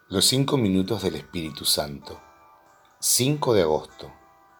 Los 5 minutos del Espíritu Santo. 5 de agosto.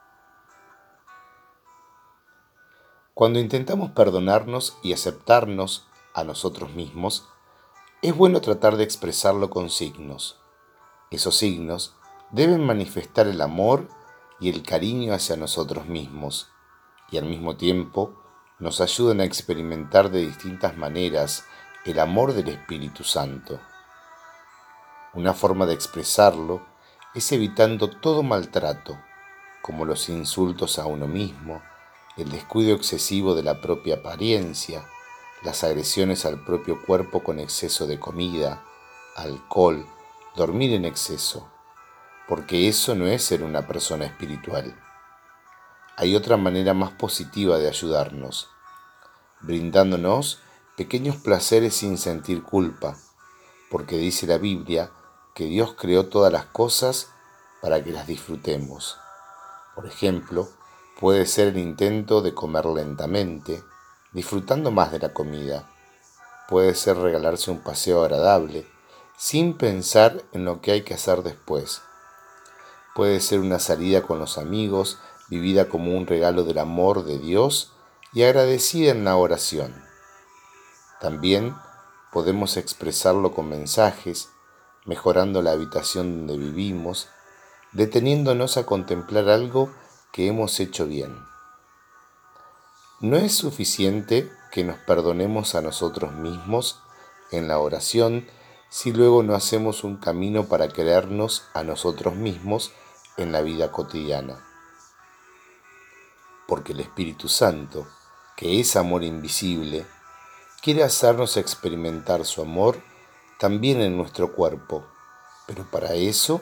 Cuando intentamos perdonarnos y aceptarnos a nosotros mismos, es bueno tratar de expresarlo con signos. Esos signos deben manifestar el amor y el cariño hacia nosotros mismos, y al mismo tiempo nos ayudan a experimentar de distintas maneras el amor del Espíritu Santo. Una forma de expresarlo es evitando todo maltrato, como los insultos a uno mismo, el descuido excesivo de la propia apariencia, las agresiones al propio cuerpo con exceso de comida, alcohol, dormir en exceso, porque eso no es ser una persona espiritual. Hay otra manera más positiva de ayudarnos, brindándonos pequeños placeres sin sentir culpa, porque dice la Biblia que Dios creó todas las cosas para que las disfrutemos. Por ejemplo, puede ser el intento de comer lentamente, disfrutando más de la comida. Puede ser regalarse un paseo agradable, sin pensar en lo que hay que hacer después. Puede ser una salida con los amigos, vivida como un regalo del amor de Dios y agradecida en la oración. También podemos expresarlo con mensajes, mejorando la habitación donde vivimos, deteniéndonos a contemplar algo que hemos hecho bien. No es suficiente que nos perdonemos a nosotros mismos en la oración si luego no hacemos un camino para querernos a nosotros mismos en la vida cotidiana. Porque el Espíritu Santo, que es amor invisible, quiere hacernos experimentar su amor también en nuestro cuerpo, pero para eso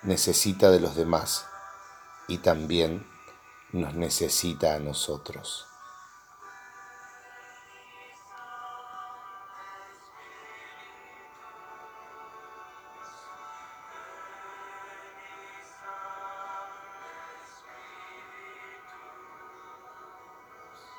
necesita de los demás y también nos necesita a nosotros.